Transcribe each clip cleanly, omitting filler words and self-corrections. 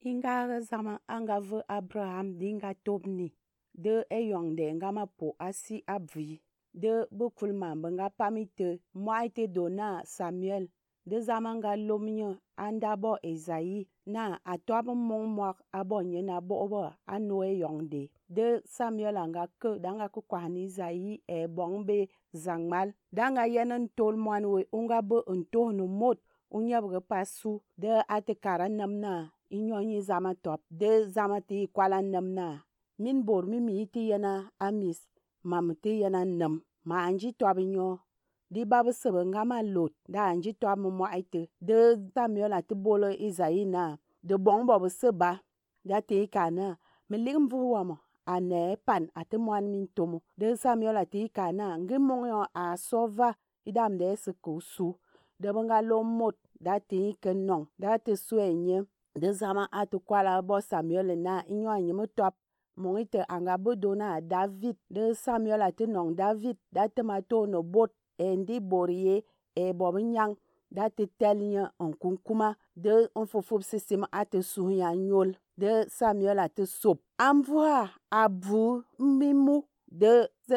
Hinga zama anga ve Abraham dinga tobni de eyongde nga mapo asi abvi de bukulma benga pamite mwaite dona Samuel de zama nga lomnye anda bo Esayi na atwab mwak abo nye na bo ano eyongde de Samuel anga ke danga ku kwani Esayi bong be zangmal danga yenen tol mwanwe unga be ntohno mot unyebge pasu de atekara namna inyonyi zama top de zama ti kwala namna min bor mimi iti yana amis mamti yana nam ma anji top nyo di babu sebe ngama lot da anji top mo mwaite de Samuel ati bolo Esayi na de bong bobu seba da ti kana milik mvu wamo ane pan ati mwan min tomo de Samuel ati kana ngi mongyo a sova idam de se kusu de benga lo mot da ti kenong da ti suenye de zama ati kwala bo Samuel na inyo anyime top mongite anga bodo na David de Samuel ati nong David da temato no bot endi borie bobu nyang da ti telnya onkunkuma de onfofop sisim ati suya nyol de Samuel ati sop amvua abu mimu de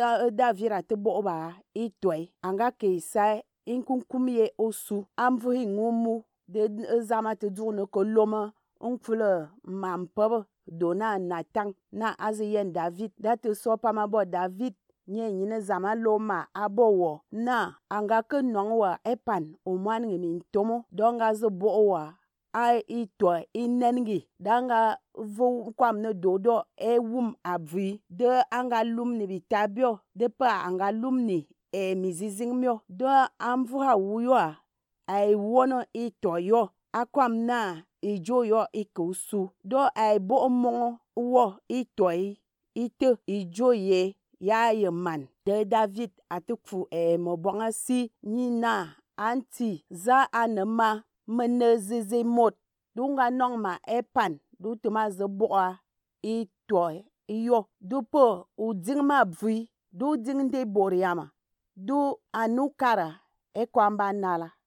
David ati boba itoi anga keisai inkunkumye osu amvu hingumu de zama ti dune ko loma onfule mampebe dona natang na aziyen David da ti sopama bo David nye nyine zama loma abowo na anga ke nongwa epan omwan ngimin tomo donga ze bowa ai ito inengi danga vu kwamne dodo wum abvi de anga lumni bitabio de pa anga lumni mizizingmyo de amvu hawuyo ai wono itoyo akwamna ijoyo ikusu do ai bo mongo wo itoi ite ijoye ya yeman de David atiku mobonga si nyina anti za anema menezizi mot dunga nongma epan du tuma zeboa itoi iyo dupo udingma bvi du dingde boriama du anukara ekwamba nala